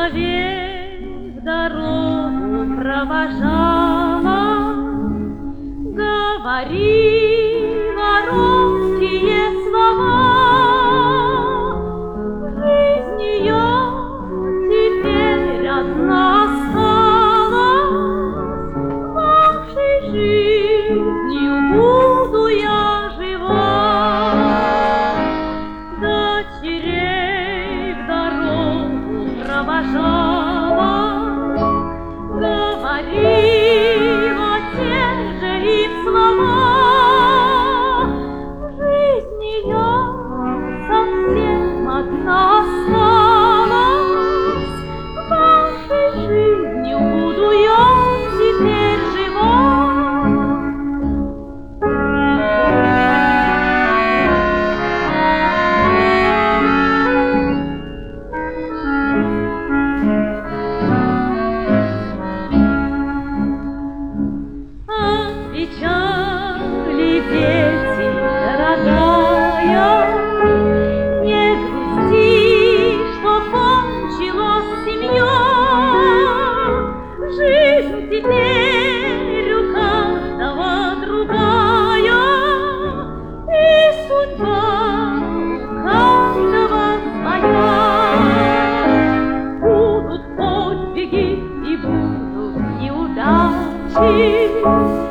человек дорогу провожала, говорила робкие слова. Жизнь ее теперь одна осталась, вашей жизнью буду я жива. Дочерей в дорогу провожала, говорила те же им слова. Жизнь ее совсем одна осталась, вашей жизнью буду я теперь жива. Отвечали дети, дорогая, не грусти, что кончилась семья. Жизнь теперь у каждого другая, и судьба у каждого своя. Будут подвиги и будут неудачи,